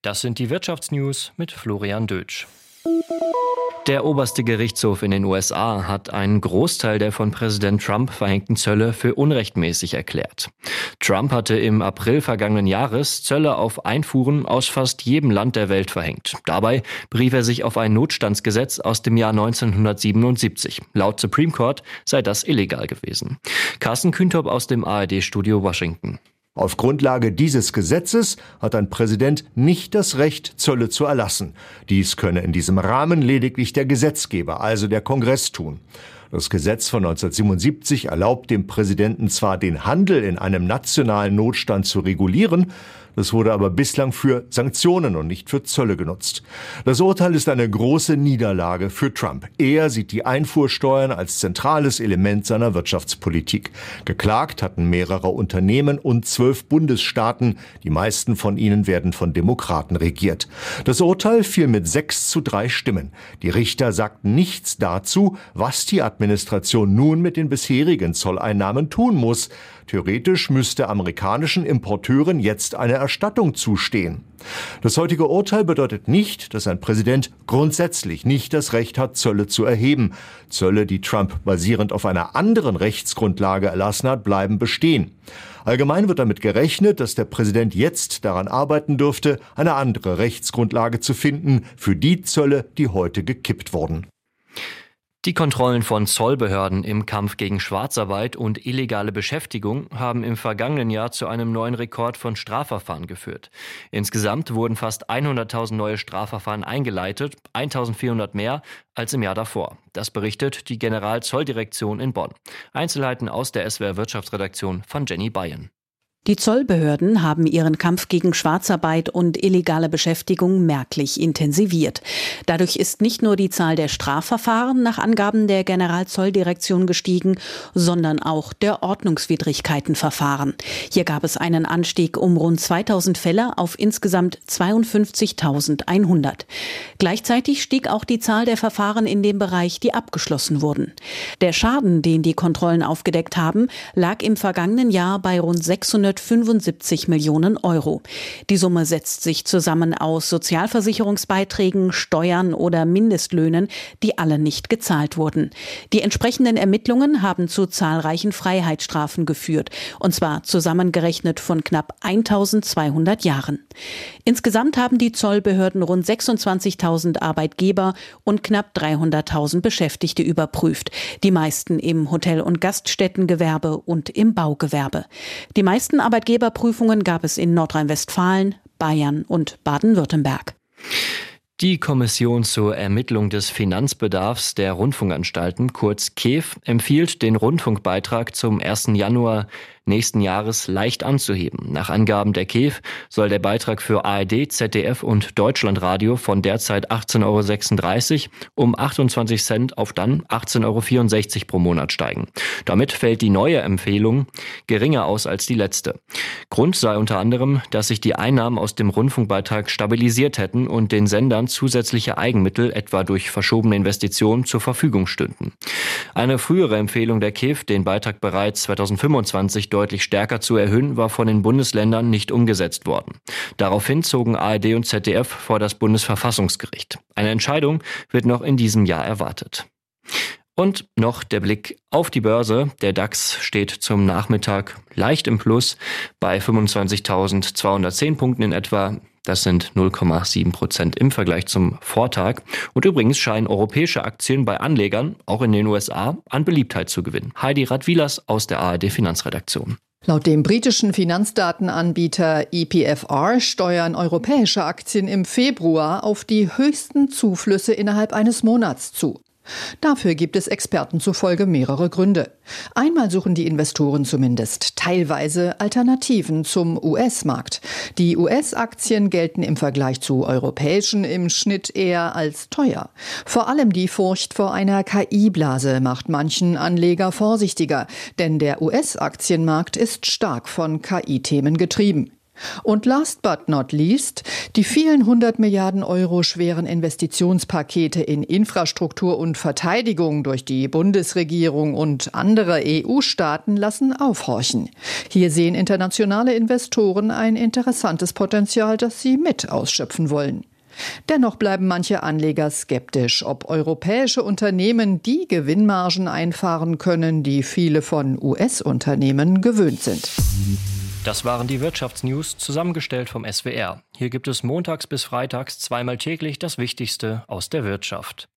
Das sind die Wirtschaftsnews mit Florian Dötsch. Der oberste Gerichtshof in den USA hat einen Großteil der von Präsident Trump verhängten Zölle für unrechtmäßig erklärt. Trump hatte im April vergangenen Jahres Zölle auf Einfuhren aus fast jedem Land der Welt verhängt. Dabei berief er sich auf ein Notstandsgesetz aus dem Jahr 1977. Laut Supreme Court sei das illegal gewesen. Carsten Kühntop aus dem ARD-Studio Washington. Auf Grundlage dieses Gesetzes hat ein Präsident nicht das Recht, Zölle zu erlassen. Dies könne in diesem Rahmen lediglich der Gesetzgeber, also der Kongress, tun. Das Gesetz von 1977 erlaubt dem Präsidenten zwar, den Handel in einem nationalen Notstand zu regulieren, das wurde aber bislang für Sanktionen und nicht für Zölle genutzt. Das Urteil ist eine große Niederlage für Trump. Er sieht die Einfuhrsteuern als zentrales Element seiner Wirtschaftspolitik. Geklagt hatten mehrere Unternehmen und 12 Bundesstaaten. Die meisten von ihnen werden von Demokraten regiert. Das Urteil fiel mit 6:3 Stimmen. Die Richter sagten nichts dazu, was die Administration nun mit den bisherigen Zolleinnahmen tun muss. Theoretisch müsste amerikanischen Importeuren jetzt eine Erstattung zustehen. Das heutige Urteil bedeutet nicht, dass ein Präsident grundsätzlich nicht das Recht hat, Zölle zu erheben. Zölle, die Trump basierend auf einer anderen Rechtsgrundlage erlassen hat, bleiben bestehen. Allgemein wird damit gerechnet, dass der Präsident jetzt daran arbeiten dürfte, eine andere Rechtsgrundlage zu finden für die Zölle, die heute gekippt wurden. Die Kontrollen von Zollbehörden im Kampf gegen Schwarzarbeit und illegale Beschäftigung haben im vergangenen Jahr zu einem neuen Rekord von Strafverfahren geführt. Insgesamt wurden fast 100.000 neue Strafverfahren eingeleitet, 1.400 mehr als im Jahr davor. Das berichtet die Generalzolldirektion in Bonn. Einzelheiten aus der SWR Wirtschaftsredaktion von Jenny Bayern. Die Zollbehörden haben ihren Kampf gegen Schwarzarbeit und illegale Beschäftigung merklich intensiviert. Dadurch ist nicht nur die Zahl der Strafverfahren nach Angaben der Generalzolldirektion gestiegen, sondern auch der Ordnungswidrigkeitenverfahren. Hier gab es einen Anstieg um rund 2.000 Fälle auf insgesamt 52.100. Gleichzeitig stieg auch die Zahl der Verfahren in dem Bereich, die abgeschlossen wurden. Der Schaden, den die Kontrollen aufgedeckt haben, lag im vergangenen Jahr bei rund 675 Millionen Euro. Die Summe setzt sich zusammen aus Sozialversicherungsbeiträgen, Steuern oder Mindestlöhnen, die alle nicht gezahlt wurden. Die entsprechenden Ermittlungen haben zu zahlreichen Freiheitsstrafen geführt, und zwar zusammengerechnet von knapp 1.200 Jahren. Insgesamt haben die Zollbehörden rund 26.000 Arbeitgeber und knapp 300.000 Beschäftigte überprüft, die meisten im Hotel- und Gaststättengewerbe und im Baugewerbe. Die meisten Arbeitgeberprüfungen gab es in Nordrhein-Westfalen, Bayern und Baden-Württemberg. Die Kommission zur Ermittlung des Finanzbedarfs der Rundfunkanstalten, kurz KEF, empfiehlt, den Rundfunkbeitrag zum 1. Januar nächsten Jahres leicht anzuheben. Nach Angaben der KEF soll der Beitrag für ARD, ZDF und Deutschlandradio von derzeit 18,36 € um 28 Cent auf dann 18,64 € pro Monat steigen. Damit fällt die neue Empfehlung geringer aus als die letzte. Grund sei unter anderem, dass sich die Einnahmen aus dem Rundfunkbeitrag stabilisiert hätten und den Sendern zusätzliche Eigenmittel, etwa durch verschobene Investitionen, zur Verfügung stünden. Eine frühere Empfehlung der KEF, den Beitrag bereits 2025 deutlich stärker zu erhöhen, war von den Bundesländern nicht umgesetzt worden. Daraufhin zogen ARD und ZDF vor das Bundesverfassungsgericht. Eine Entscheidung wird noch in diesem Jahr erwartet. Und noch der Blick auf die Börse. Der DAX steht zum Nachmittag leicht im Plus bei 25.210 Punkten in etwa. Das sind 0,7% im Vergleich zum Vortag. Und übrigens scheinen europäische Aktien bei Anlegern, auch in den USA, an Beliebtheit zu gewinnen. Heidi Radwilas aus der ARD Finanzredaktion. Laut dem britischen Finanzdatenanbieter EPFR steuern europäische Aktien im Februar auf die höchsten Zuflüsse innerhalb eines Monats zu. Dafür gibt es Experten zufolge mehrere Gründe. Einmal suchen die Investoren zumindest teilweise Alternativen zum US-Markt. Die US-Aktien gelten im Vergleich zu europäischen im Schnitt eher als teuer. Vor allem die Furcht vor einer KI-Blase macht manchen Anleger vorsichtiger, denn der US-Aktienmarkt ist stark von KI-Themen getrieben. Und last but not least, die vielen 100 Milliarden Euro schweren Investitionspakete in Infrastruktur und Verteidigung durch die Bundesregierung und andere EU-Staaten lassen aufhorchen. Hier sehen internationale Investoren ein interessantes Potenzial, das sie mit ausschöpfen wollen. Dennoch bleiben manche Anleger skeptisch, ob europäische Unternehmen die Gewinnmargen einfahren können, die viele von US-Unternehmen gewöhnt sind. Das waren die Wirtschaftsnews, zusammengestellt vom SWR. Hier gibt es montags bis freitags zweimal täglich das Wichtigste aus der Wirtschaft.